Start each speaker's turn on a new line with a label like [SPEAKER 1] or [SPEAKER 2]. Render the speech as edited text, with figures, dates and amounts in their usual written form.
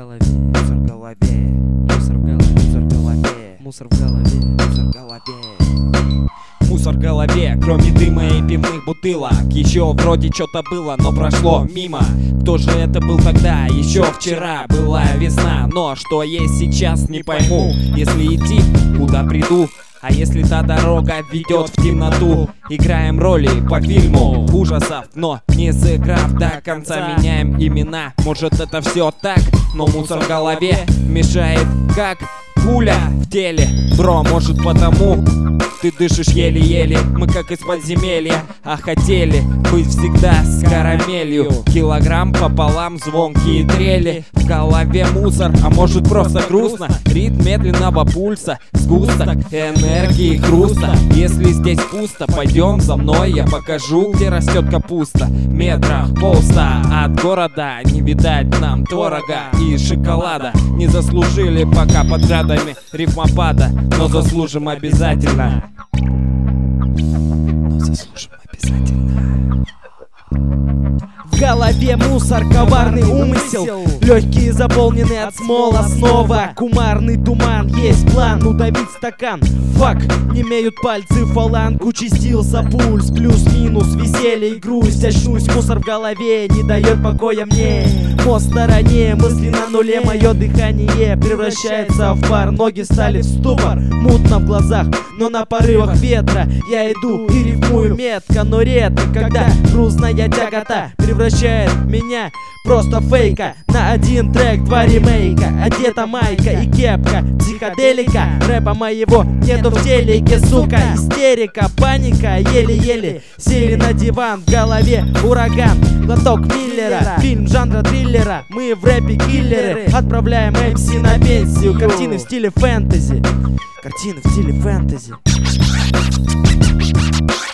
[SPEAKER 1] голове, мусор в голове, мусор в голове, мусор в голове, мусор в голове, мусор в голове.
[SPEAKER 2] Мусор в голове, кроме дыма и пивных бутылок. Еще вроде что-то было, но прошло мимо. Кто же это был тогда? Еще вчера была весна. Но что есть сейчас, не пойму. Если идти, куда приду? А если та дорога ведет в темноту? Играем роли по фильму ужасов, но не сыграв до конца, меняем имена. Может это все так, но мусор в голове мешает как пуля в теле. Бро, может потому ты дышишь еле-еле. Мы как из подземелья, а хотели быть всегда с карамелью. Килограмм пополам, звонкие трели. В голове мусор, а может просто грустно. Ритм медленного пульса, сгусток энергии хруста. Если здесь пусто, пойдем за мной, я покажу, где растет капуста. Метрах полста от города не видать нам творога и шоколада. Не заслужили пока подрядами рифмопада, но заслужим обязательно.
[SPEAKER 3] В голове мусор, коварный умысел. Легкие заполнены от смола снова. Кумарный туман, есть план удавить стакан. Фак, не имеют пальцы фаланг. Участился пульс, плюс-минус, веселье и грусть. Очнусь, мусор в голове не дает покоя мне. Мост в стороне, мысли на нуле. Мое дыхание превращается в пар. Ноги стали в ступор, мутно в глазах, но на порывах ветра я иду и рифмую метко, но редко, когда грустная тягота превращает меня просто фейка. На один трек, два ремейка. Одета майка и кепка, психоделика. Рэпа моего нету в телеке, сука. Истерика, паника, еле-еле сели на диван. В голове ураган, глоток Миллера. Фильм жанра триллера, мы в рэпе киллеры. Отправляем МС на пенсию. Картины в стиле фэнтези. Картины в стиле фэнтези.